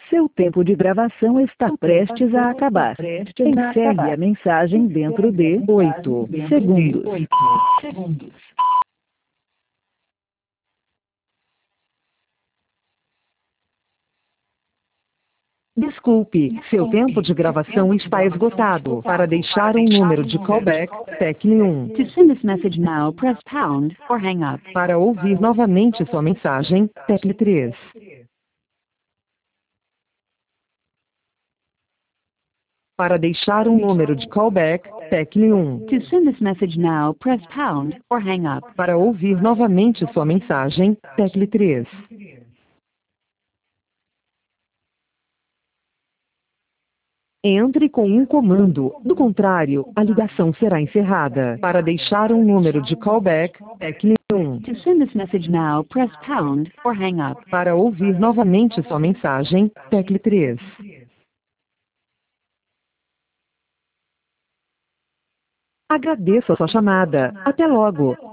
Seu tempo de gravação está prestes a acabar. Encerre a mensagem dentro de 8 segundos. Desculpe, seu tempo de gravação está esgotado. Para deixar um número de callback, tecle 1. To send this message now, press pound or hang up. Para ouvir novamente sua mensagem, tecle 3. Para deixar um número de callback, tecle 1. To send this message now, press pound or hang up. Para ouvir novamente sua mensagem, tecle 3. Entre com um comando, do contrário, a ligação será encerrada. Para deixar um número de callback, tecle 1. To send this message now, press pound or hang up. Para ouvir novamente sua mensagem, tecle 3. Agradeço a sua chamada. Até logo.